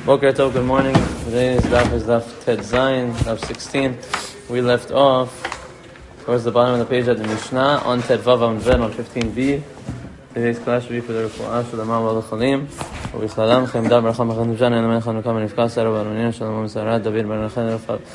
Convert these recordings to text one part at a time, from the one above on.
Boker Tov, good morning. Today's daf is daf Tet Zayin, daf 16. We left off towards the bottom of the page at the Mishnah on Tet Vav Amud on 15b. Today's class should be for the Refuah Shalom Aleichem. ובכללם חמדה ברכה מחן דבשן אין למלך חנוכה מנפקה סער ובארמונים שלמה מסערת דוד בן רחל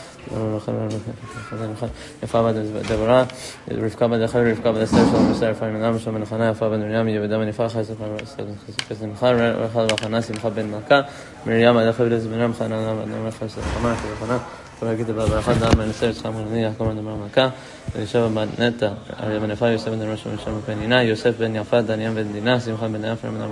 יפה בת דברה רבקה בת דחל רבקה בת אסתר שלמה מסער פרים אדם שלמה בן חנה יפה בת מרים יהודה מניפה חסד שמחה רחל וחנה שמחה בן מלכה מרים בת דחל בת מרים חנה בת רחל חמה חנה ורגיד בברכה דם בן אסתר יצחק מלכני יעקב בן דמר מלכה וישב בת נטע אריה בן נפאל יוסף בן ראש ומשם פנינה יוסף בן יפה דניאל בן דינה שמחה בן יפה בן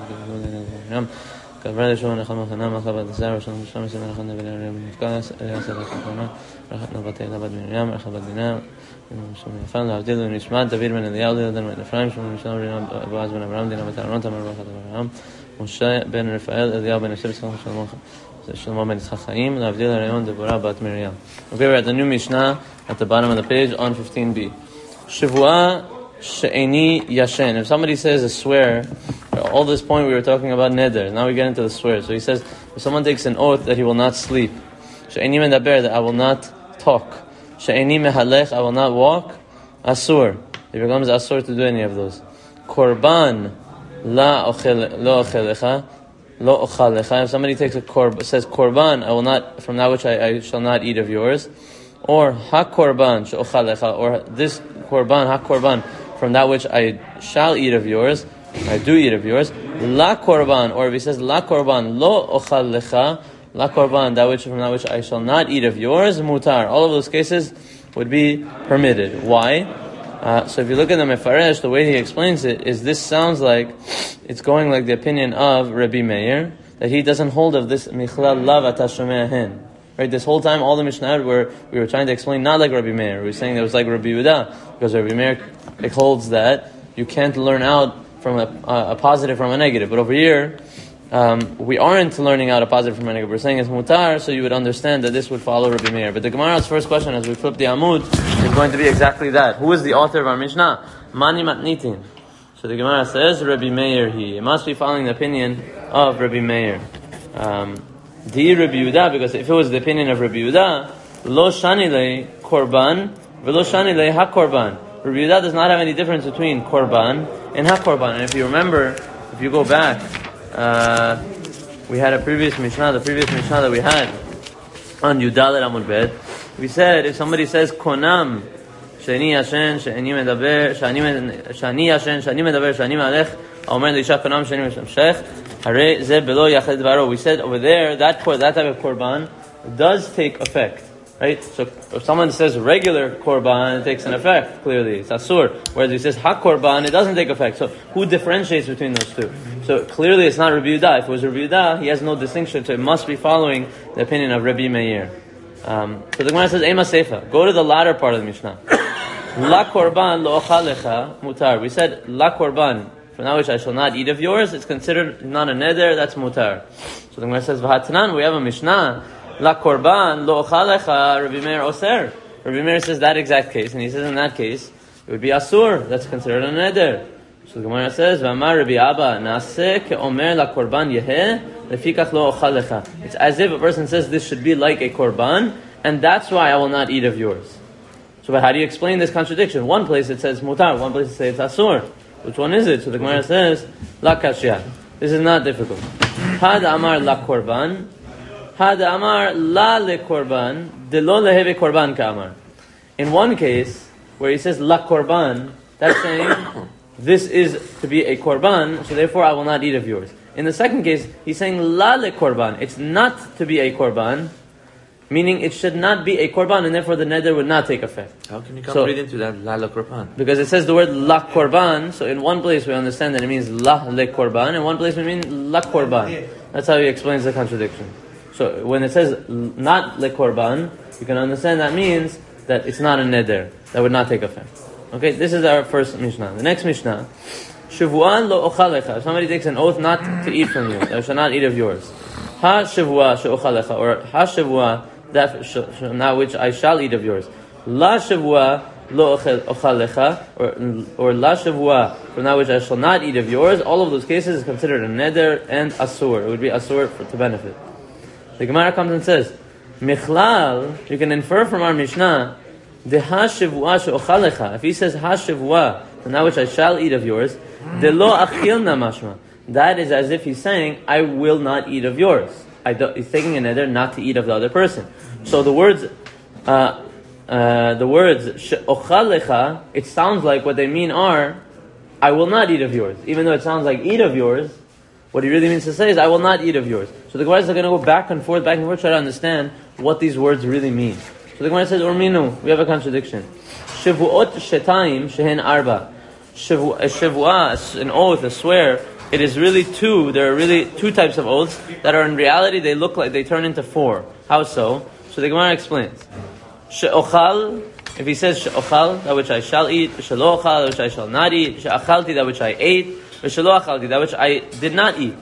אדם כברה לשון אחד מחנה מלכה בת עשר ושלום שלום מסמל אחד נבל אריה בנפקס אליעשר הכחונה רחת נבת תהילה בת מרים רחת בת דינה ושלום יפה להבדיל ונשמע דוד בן אליהו דן בן אפרים שלום משלום רינה בועז בן אברהם דינה בת אהרון תמר ברחת אברהם משה בן רפאל אליהו בן יוסף יצחק שלמה ben Yitzchak Chaim, L'Avdil Arayon Deborah Bat Miriam. Okay, we're at the new Mishnah at the bottom of the page on 15b. Shavua she'eni yashen. If somebody says a swear, all this point we were talking about neder. Now we get into the swear. So he says, if someone takes an oath that he will not sleep, she'eni medaber, that I will not talk, she'eni mehalech, I will not walk, asur. It becomes asur to do any of those. Korban lo ochelecha. Lo ochalecha. If somebody takes says korban, I will not, from that which I shall not eat of yours, or ha-korban she'ochalecha, or this korban, ha-korban, from that which I shall eat of yours, I do eat of yours, la korban, or if he says la korban, lo ochalecha, la korban, from that which I shall not eat of yours, mutar. All of those cases would be permitted. Why? So if you look at the Mefaresh, the way he explains it is this sounds like it's going like the opinion of Rabbi Meir, that he doesn't hold of this Michlal Lav Atashomea Hen. Right? This whole time, all the Mishnah we were trying to explain not like Rabbi Meir. We were saying it was like Rabbi Yehuda, because Rabbi Meir holds that you can't learn out from a positive from a negative. But over here, we aren't learning out a positive from a negative. We're saying it's mutar, so you would understand that this would follow Rabbi Meir. But the Gemara's first question, as we flip the Amud, is going to be exactly that. Who is the author of our Mishnah? Mani Matnitin. So the Gemara says, Rabbi Meir he. It must be following the opinion of Rabbi Meir. Di Rabbi Yehuda, because if it was the opinion of Rabbi Yehuda, lo shanile korban, velo shanile ha-korban. Rabbi Yehuda does not have any difference between korban and ha-korban. And if you remember, if you go back, we had a previous Mishnah, the previous Mishnah that we had on Yudalet Amud Bet. We said, if somebody says konam, shani yashen, shani medaber, shani yashen, shani medaber, shani malech, omer l'isha konam, shani meshemshech, hare ze belo yached dvaro. We said over there, that type of korban does take effect. Right? So if someone says regular korban, it takes an effect, clearly. It's asur. Whereas he says ha-korban, it doesn't take effect. So who differentiates between those two? So clearly it's not Rabbi Yehuda. If it was Rabbi Yehuda, he has no distinction. So it must be following the opinion of Rabbi Meir. So the Gemara says, Ema Seifa. Go to the latter part of the Mishnah. La korban lo ochalecha mutar. We said, la korban, from that which I shall not eat of yours, it's considered not a neder, that's mutar. So the Gemara says, V'hatanan, we have a Mishnah, la korban lo ochalecha, Rabbi Meir oser. Rabbi Meir says that exact case, and he says in that case, it would be asur, that's considered a neder. So the Gemara says, V'amar Rabbi Abba, Naseh ke'omer la korban yeheh, lefikach lo ochalecha. It's as if a person says this should be like a korban, and that's why I will not eat of yours. So, but how do you explain this contradiction? One place it says mutar, one place it says it's asur. Which one is it? So the Gemara says, la kashya. This is not difficult. Had amar la korban, had amar la le korban, de lo leheve korban ka amar. In one case, where he says la korban, that's saying, this is to be a korban, so therefore I will not eat of yours. In the second case, he's saying la le korban. It's not to be a korban, meaning it should not be a korban, and therefore the neder would not take effect. How can you read into that la korban? Because it says the word la korban, so in one place we understand that it means la le korban, in one place we mean la korban. That's how he explains the contradiction. So when it says not le korban, you can understand that means that it's not a neder, that would not take effect. Okay, this is our first Mishnah. The next Mishnah, Shavuan lo ochalecha. If somebody takes an oath not to eat from you, that I shall not eat of yours. Ha shavua she'ochalecha, or ha shavua, that which I shall eat of yours. La shavua lo ochalecha, or la shavua, from that which I shall not eat of yours. All of those cases is considered a neder and asur. It would be asur to benefit. The Gemara comes and says, Michlal, you can infer from our Mishnah, the ha-shivua she'ochalecha. If he says ha-shivua, and that which I shall eat of yours, the lo achilna mashma. That is as if he's saying, I will not eat of yours. He's taking a neder not to eat of the other person. So the words she'ochalecha, it sounds like what they mean are, I will not eat of yours. Even though it sounds like eat of yours, what he really means to say is, I will not eat of yours. So the Gemara is going to go back and forth, try to understand what these words really mean. So the Gemara says, Urminu, we have a contradiction. Shavuot shetaim shehen arba. Shavua, an oath, a swear, it is really two. There are really two types of oaths that are in reality, they look like they turn into four. How so? So the Gemara explains. She'ochal, if he says she'ochal, that which I shall eat, she'lo ochal, that which I shall not eat, she'achalti, that which I ate, she'lo achalti, that which I did not eat.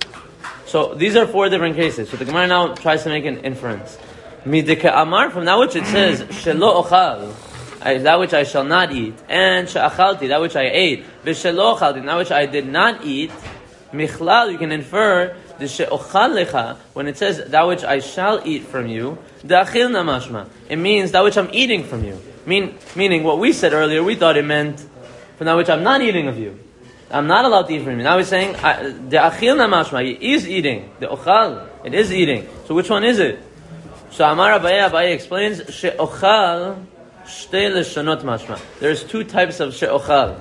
So these are four different cases. So the Gemara now tries to make an inference. Midike amar, from that which it says she'lo ochal, that which I shall not eat, and she'achalti, that which I ate, v'shelo achalti, that which I did not eat, michlal, you can infer the she'ochal lecha, when it says that which I shall eat from you, da'achilna mashma, it means that which I'm eating from you. Meaning what we said earlier, we thought it meant from that which I'm not eating of you. I'm not allowed to eat from you. Now he's saying da'achilna mashma, he is eating. The ochal, it is eating. So which one is it? So Amar Abaye explains she'ochal shtei leshonot mashma. There's two types of she'ochal.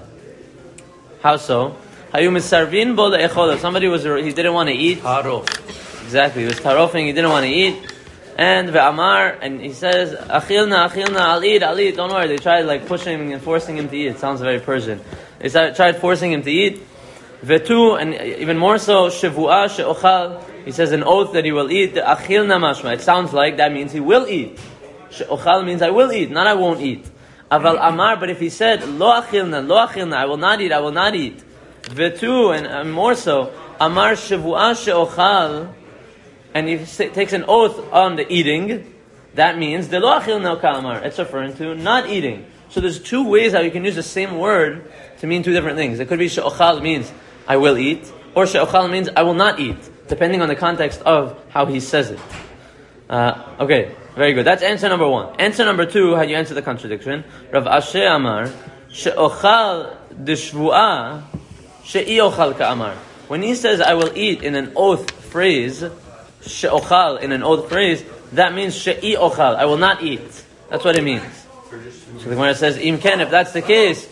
How so? Hayu misarvin bo le'echol. If somebody he didn't want to eat. Tarof. Exactly, he was tarofing, he didn't want to eat. And ve'amar, and he says, achilna, I'll eat, don't worry. They tried like pushing him and forcing him to eat. It sounds very Persian. They tried forcing him to eat. Vetu, and even more so, shivua she'ochal. He says an oath that he will eat. Achilna mashma. It sounds like that means he will eat. She'ochal means I will eat, not I won't eat. Aval amar, but if he said, lo achilna, I will not eat. Vetu, and more so, amar shivua she'ochal, and he takes an oath on the eating, that means, de lo achilna ka'amar. It's referring to not eating. So there's two ways how you can use the same word to mean two different things. It could be she'ochal means I will eat, or she'ochal means I will not eat, depending on the context of how he says it. Okay, very good. That's answer number one. Answer number two, how you answer the contradiction. Rav Ashe Amar, she'ochal deshvu'ah, she'i ochal ka'amar. When he says I will eat in an oath phrase, she'ochal in an oath phrase, that means she'i ochal, I will not eat. That's what it means. So the Gemara says, Im ken, if that's the case,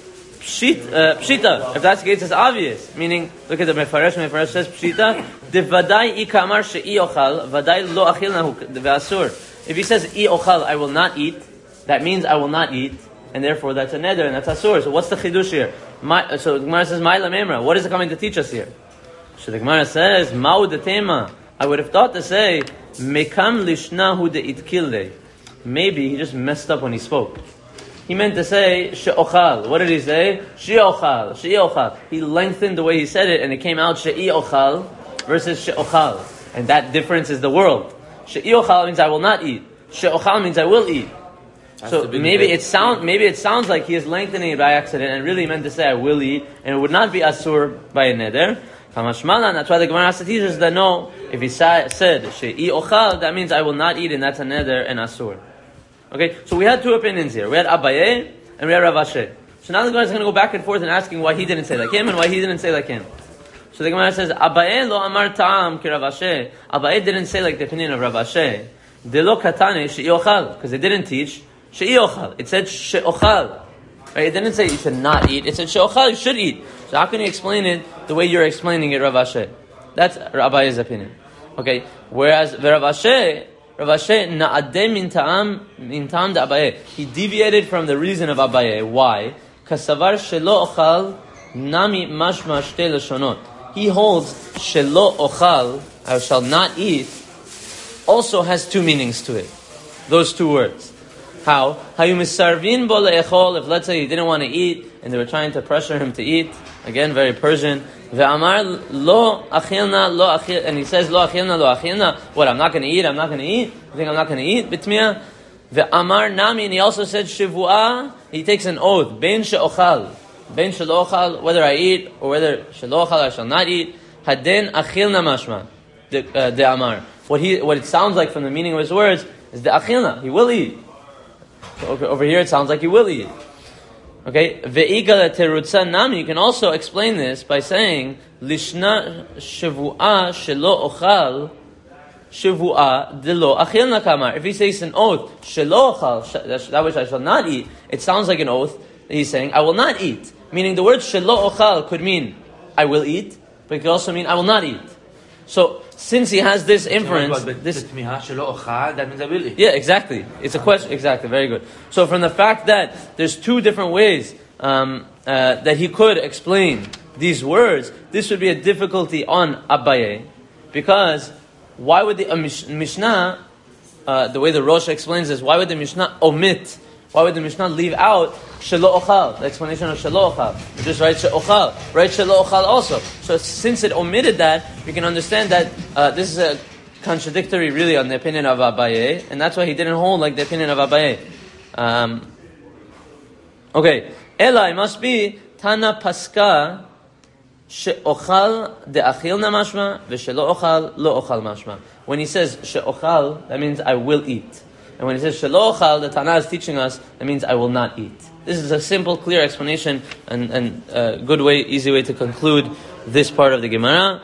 pshita. If that's the case, it's obvious. Meaning, look at the Mefaresh says, pshita, de vadai ikamar she'i ochal, vadai lo achilnahu ve'asur. If he says, I ochal, I will not eat, that means I will not eat, and therefore that's a neder, and that's asur. So what's the chidush here? So the Gemara says, Ma'ila memra. What is it coming to teach us here? So the Gemara says, Ma'u de tema. I would have thought to say, Mekam lishnahu de itkilde. Maybe he just messed up when he spoke. He meant to say, she'ochal. What did he say? She'ochal. He lengthened the way he said it, and it came out she'ochal versus she'ochal. And that difference is the world. She'ochal means I will not eat. She'ochal means I will eat. So maybe it sounds like he is lengthening it by accident, and really meant to say I will eat, and it would not be asur by a neder. Kamashmalan, that's why the Gemara has to teach us that no, if he said she'ochal, that means I will not eat, and that's a neder and asur. Okay, so we had two opinions here. We had Abaye and we had Rav Ashe. So now the Gemara is going to go back and forth and asking why he didn't say like him and why he didn't say like him. So the Gemara says, Abaye lo amar ta'am ki Rav Ashe. Abaye didn't say like the opinion of Rav Ashe. De lo katane she'ochal. Because they didn't teach she'ochal. It said she'ochal. Right? It didn't say you should not eat. It said she'ochal, you should eat. So how can you explain it the way you're explaining it, Rav Ashe? That's Abaye's opinion. Okay, whereas Rav Ashe na'adeh min ta'am da Abaye. He deviated from the reason of Abaye. Why? Kasavar shelo ochal nami mashma shtei leshonot. He holds shelo ochal, I shall not eat, also has two meanings to it. Those two words. How? Hayu misarvin bo le'echol. If let's say he didn't want to eat and they were trying to pressure him to eat, again very Persian. Ve'amar lo achilna lo achil, and he says lo achilna. What? I'm not going to eat. You think I'm not going to eat? Bitmiya. Ve'amar nami, and he also said shivua. He takes an oath. Ben she'ochal, whether I eat or whether she'lo ochal I shall not eat. Haden achilna mashma. De amar. what it sounds like from the meaning of his words is the achilna. He will eat. Over here, it sounds like he will eat. Okay, ve'igala terutza nami. You can also explain this by saying lishna shavua shelo ochal shavua delo achilna kamar. If he says an oath shelo ochal, that which I shall not eat, it sounds like an oath that he's saying I will not eat. Meaning the word shelo ochal could mean I will eat, but it could also mean I will not eat. So since he has this inference, that means I will eat. Yeah, exactly. It's a question. Exactly. Very good. So from the fact that there's two different ways that he could explain these words, this would be a difficulty on Abaye, because why would the Mishnah, the way the Rosh explains this, why would the Mishnah omit? Why would the Mishnah leave out shelo ochal? The explanation of shelo ochal. Just write she'ochal. Write shelo ochal also. So since it omitted that, we can understand that this is a contradictory, really, on the opinion of Abaye, and that's why he didn't hold like the opinion of Abaye. Okay, Ela, it must be Tana Paska she'ochal de'achilna mashma v'shelo ochal lo ochal mashma. When he says she'ochal, that means I will eat. And when he says shelo ochal, the Tana is teaching us, that means I will not eat. This is a simple, clear explanation and good way, easy way to conclude this part of the Gemara.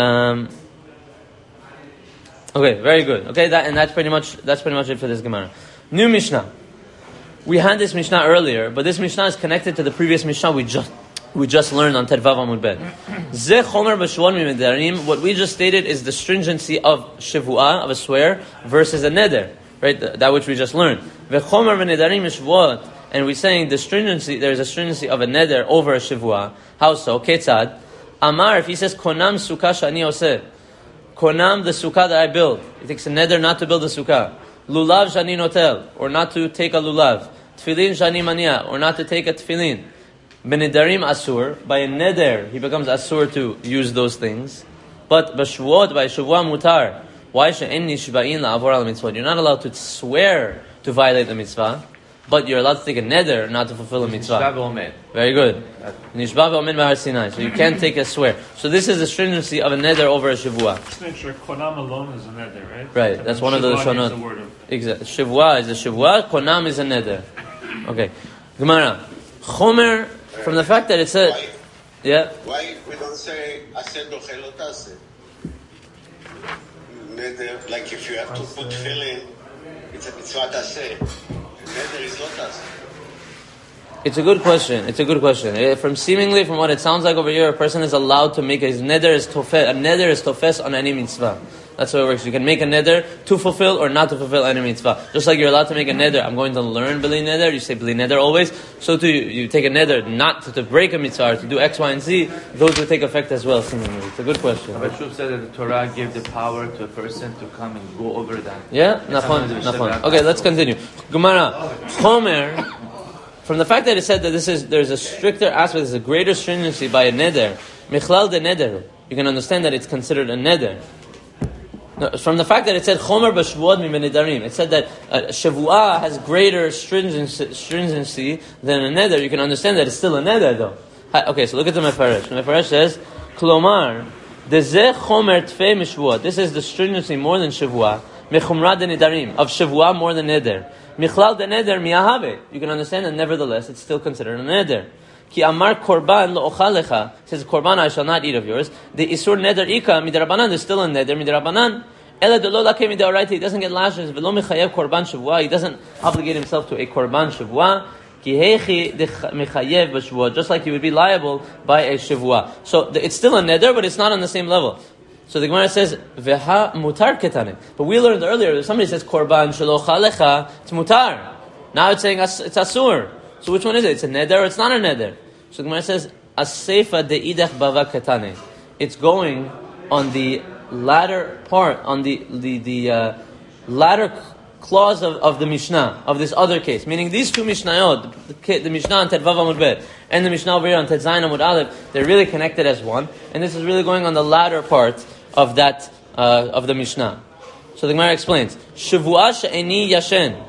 Okay, very good. Okay, that's pretty much it for this Gemara. New Mishnah. We had this Mishnah earlier, but this Mishnah is connected to the previous Mishnah we just learned on Tervav Amud Bet. Ze chomer b'shvuot mimedarim. What we just stated is the stringency of shivua, of a swear, versus a neder. Right, that which we just learned. Vechomer v'nedarim shvuot, and we're saying the stringency. There is a stringency of a neder over a shivua. How so? Ketzad Amar. If he says konam sukkah shani oseh, konam the sukkah that I build. He takes a neder not to build a sukkah. Lulav shani notel, or not to take a lulav. Tefillin shani mania, or not to take a tefillin. Benedarim asur. By a neder, he becomes asur to use those things. But b'shvuot, by shivua mutar. Why she'en nishba'in la'avor al mitzvot? You're not allowed to swear to violate the mitzvah, but you're allowed to take a neder not to fulfill a mitzvah. Very good. Nishba ve'omen b'har Sinai. So you can't take a swear. So this is the stringency of a neder over a shivua. Just make sure konam alone is a neder, right? Right. That's one of the Lashonot. Exactly. Shivua is a shivua. Konam is a neder. Okay. Gemara. Chomer, from the fact that it said... Yeah? Why we don't say aseh dochel lo taseh? Neder, like if you have to put tefillin, it's a mitzvah taseh. Neder is not taseh. It's a good question. From what it sounds like over here, a person is allowed to make his neder is tofes. A neder is tofes on any mitzvah. That's how it works. You can make a neder to fulfill or not to fulfill any mitzvah. Just like you're allowed to make a neder. I'm going to learn b'li neder. You say b'li neder always. So too, you take a neder not to break a mitzvah or to do X, Y, and Z. Those will take effect as well. Seemingly, it's a good question. Rabbi Shub said that the Torah gave the power to a person to come and go over that. Yeah, nachon. Okay, let's continue. Gemara, Chomer. From the fact that it said that there's a stricter aspect, there's a greater stringency by a neder. Michlal de neder. You can understand that it's considered a neder. No, from the fact that it said chomer b'shvuot mimenedarim, it said that shavua has greater stringency than a neder. You can understand that it's still a neder, though. Okay, so look at the Mefaresh. The Mefaresh says, "Klomar dezeh chomer tfei mishvuot." This is the stringency more than shavua. Mechumra de nedarim, of shavua more than neder. Michlal de neder miyahave. You can understand that nevertheless it's still considered a neder. Ki amar korban lo ochalecha, says korban I shall not eat of yours. The isur neder ika midarabanan, there's still a neder midarabanan. Ela de lo lake midoraita, he doesn't get lashes. Velo mechayev korban shavua, he doesn't obligate himself to a korban shavua. Ki hechi de mechayev b'shavua, just like he would be liable by a shavua. So it's still a neder, but it's not on the same level. So the Gemara says veha mutar ketane. But we learned earlier that somebody says korban shelo chalecha, it's mutar. Now it's saying it's asur. So which one is it? It's a neder or it's not a neder? So the Gemara says, As-seifa de'idach bava ketane. It's going on the latter part, on the latter clause of the Mishnah, of this other case. Meaning these two Mishnayot, the Mishnah on Tet Vav Amud Bet, and the Mishnah over here on Tet Zayin Amud Aleph, they're really connected as one. And this is really going on the latter part of that, of the Mishnah. So the Gemara explains, Shavua she'eni yashen.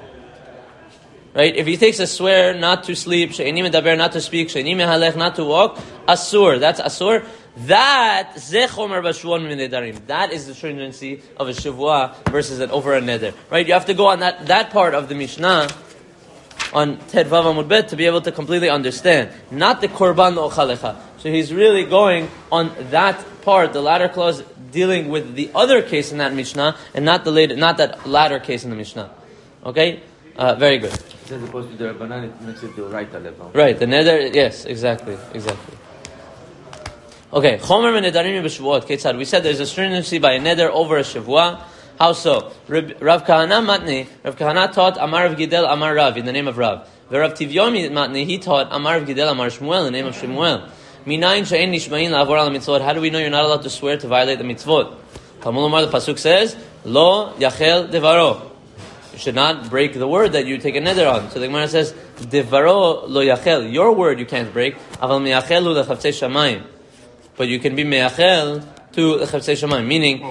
Right? If he takes a swear not to sleep, she'eni medaber, not to speak, she'eni mehalech, not to walk, asur, that's asur. That is the stringency of a shavua versus an over a neder. Right? You have to go on that part of the Mishnah on Ted Vav Amud Bet to be able to completely understand, not the korban ochalecha. So he's really going on that part, the latter clause, dealing with the other case in that Mishnah, and not that latter case in the Mishnah. Okay, very good. As opposed to the Rabbanan, it makes it the right level. Right, the neder, yes, exactly. Okay, chomer v'nedarim b'shavuot. Ketzad. We said there's a stringency by a neder over a shavua. How so? Rav Kahana matni. Rav Kahana taught Amar Rav Gidel Amar Rav in the name of Rav. Rav Tivyomi matni. He taught Amar Rav Gidel Amar Shmuel in the name of Shmuel. Minayin she'en nishmayin la'avor al mitzvot. How do we know you're not allowed to swear to violate the mitzvot? Talmud Lomar, the pasuk says, Lo yachel devaro. You should not break the word that you take a neder on. So the Gemara says, Devaro lo yachel. Your word you can't break. Aval miyachelu lechavtzei shamayim. But you can be meyachel to lechavtzei shamayim, meaning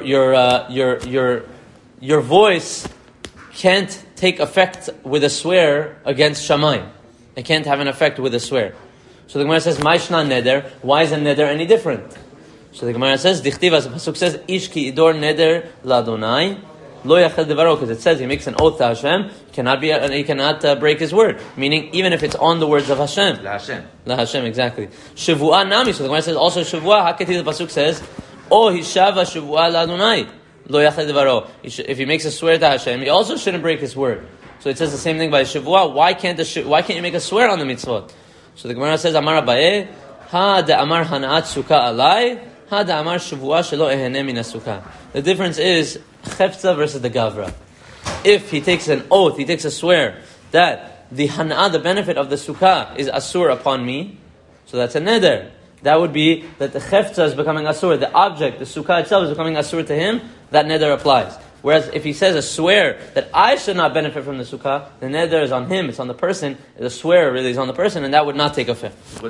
your voice can't take effect with a swear against shamayim. It can't have an effect with a swear. So the Gemara says, Ma'ishna neder. Why is a neder any different? So the Gemara says, Dichtiv, as the pasuk says, Ish ki idor neder ladonai lo yachel devaro, because it says he makes an oath to Hashem. He cannot break his word. Meaning, even if it's on the words of Hashem. La Hashem, exactly. Shavua nami. So the Gemara says also Shavua. Haketi, the pasuk says, O hishava Shavua ladonai lo yachel devaro. If he makes a swear to Hashem, he also shouldn't break his word. So it says the same thing by Shavua. Why can't you make a swear on the mitzvot? So the Gemara says, Amar Abaye, Ha da Amar Hanaat Sukkah alai, Ha da Amar Shavua shelo ehene min sukkah. The difference is Chefza versus the Gavra. If he takes an oath, he takes a swear that the Hana'ah, the benefit of the Sukkah, is Asur upon me, so that's a neder. That would be that the Chefza is becoming Asur, the object, the Sukkah itself is becoming Asur to him, that neder applies. Whereas if he says a swear that I should not benefit from the sukkah, the neder is on him, it's on the person, the swear really is on the person, and that would not take effect. So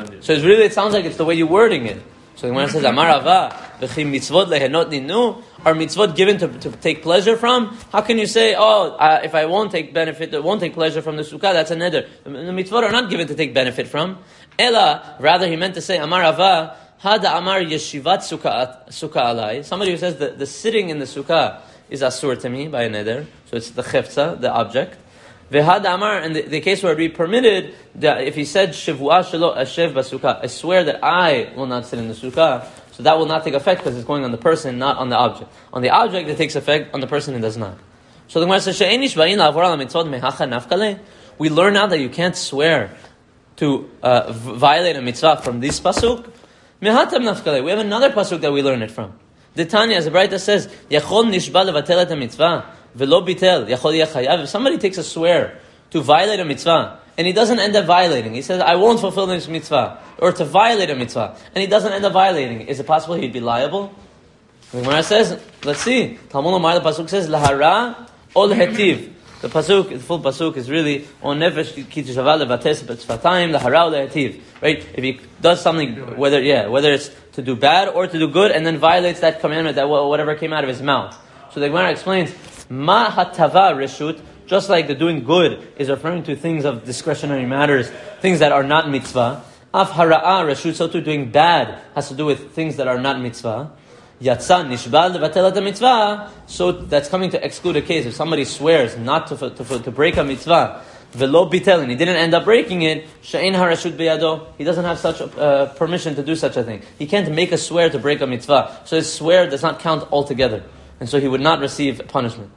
it sounds like it's the way you're wording it. So the Gemara says, Amar Ava, v'chi mitzvot lehenot ninu, are mitzvot given to take pleasure from? How can you say, if I won't take pleasure from the sukkah, that's a neder. The mitzvot are not given to take benefit from. Ela, rather he meant to say, Amar Ava, Hada Amar yeshivat sukkah alai. Somebody who says that the sitting in the sukkah is asur to me by a neder. So it's the chefza, the object. Vehad Amar, and the case where it would be permitted, that if he said Shavua shelo ashev basukkah, I swear that I will not sit in the sukkah, so that will not take effect because it's going on the person, not on the object. On the object it takes effect, on the person it does not. So the Gemara says, She'enish ba'in la'avor al mitzvot mehacha nafkale. We learn now that you can't swear to violate a mitzvah from this pasuk. Mehatam nafkale. We have another pasuk that we learn it from. The Tanya, as the Braita says, Yachol nishba levatel et mitzvah velo bitel yachol yachayav. If somebody takes a swear to violate a mitzvah and he doesn't end up violating, he says, I won't fulfill this mitzvah, or to violate a mitzvah, and he doesn't end up violating, is it possible he'd be liable? The Gemara says, let's see. Talmud Lomar, the pasuk says, Lahara ol hetiv. The pasuk, the full pasuk is really on nefesh ki tishava levates b'tzvatayim lahara ol hetiv. Right? If he does something, whether it's to do bad or to do good, and then violates that commandment, that whatever came out of his mouth. So the Gemara explains, Ma hatava reshut, just like the doing good is referring to things of discretionary matters, things that are not mitzvah. Af hara'a reshut, so too doing bad has to do with things that are not mitzvah. Yatsa nishbal levatel et mitzvah, so that's coming to exclude a case. If somebody swears not to break a mitzvah, velo bitel, and he didn't end up breaking it, she'ein harashut biyado, he doesn't have such permission to do such a thing. He can't make a swear to break a mitzvah, so his swear does not count altogether, and so he would not receive punishment.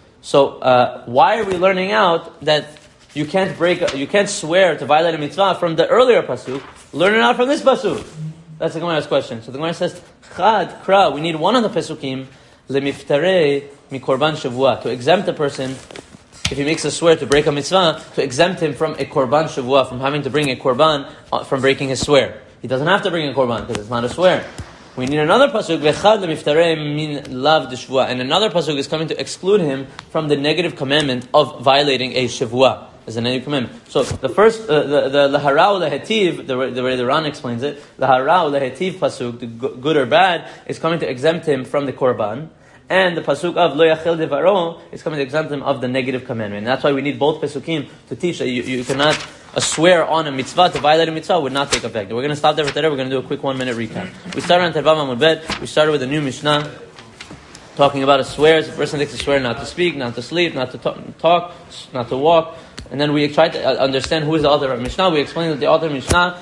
So why are we learning out that you can't swear to violate a mitzvah from the earlier pasuk? Learn it out from this pasuk. That's the Gemara's question. So the Gemara says, Chad, Kra, we need one of the pesukim, lemiftarei mikorban shavua, to exempt a person, if he makes a swear to break a mitzvah, to exempt him from a korban shavua, from having to bring a korban, from breaking his swear. He doesn't have to bring a korban, because it's not a swear. We need another pasuk, vechad lemiftarei min lav de shavua, and another pasuk is coming to exclude him from the negative commandment of violating a shavua. As a negative commandment. So the first, the laharau lehetiv, the way the Ran explains it, laharau lehetiv pasuk, the good or bad, is coming to exempt him from the korban, and the pasuk of lo yachel devaro is coming to exempt him of the negative commandment. And that's why we need both pasukim to teach that you cannot a swear on a mitzvah to violate a mitzvah would not take effect. We're going to stop there for today. We're going to do a quick 1 minute recap. We started on Tervav Amud Bet. We started with a new Mishnah talking about a swear. So a person takes a swear not to speak, not to sleep, not to talk, not to walk. And then we tried to understand who is the author of Mishnah. We explained that the author of Mishnah.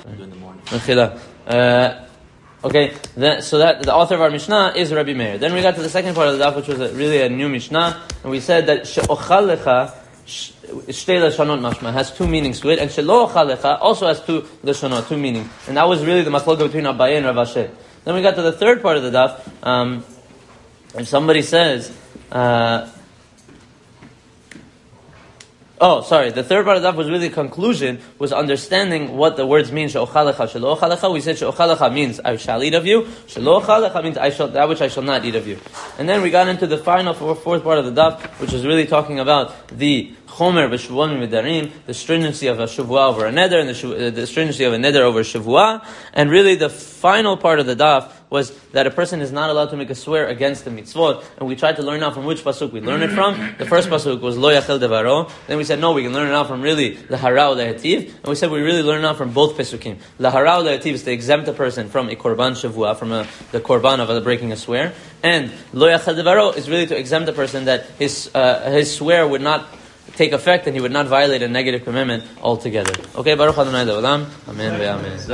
Okay, so that the author of our Mishnah is Rabbi Meir. Then we got to the second part of the daf, which was really a new Mishnah, and we said that she'ochal lecha shtei lashonot mashma has two meanings to it, and she'lo ochal lecha also has two lashonot, two meanings, and that was really the machloka between Abaye and Rav Ashi. Then we got to the third part of the daf. If somebody says, the third part of that was really conclusion, was understanding what the words mean. She'ochal lecha, shelo ochal lecha. We said she'ochal lecha means I shall eat of you. Shelo ochal lecha means that which I shall not eat of you. And then we got into the final fourth part of the daf, which was really talking about the chomer b'shuvuah midarim, the stringency of a shuvuah over a neder, and the stringency of a neder over a shuvuah. And really the final part of the daf was that a person is not allowed to make a swear against the mitzvot. And we tried to learn out from which pasuk we learn it from. The first pasuk was lo yachel devaro. Then we said no, we can learn it out from really the hara le'ativ. And we said we really learn it out from both pesukim. The hara le'ativ is to exempt a person from a korban shavua, from the korban of breaking a swear. And lo yachel devaro is really to exempt a person that his swear would not take effect and he would not violate a negative commitment altogether. Okay, Baruch Adonai Le'olam. Amen ve'amen.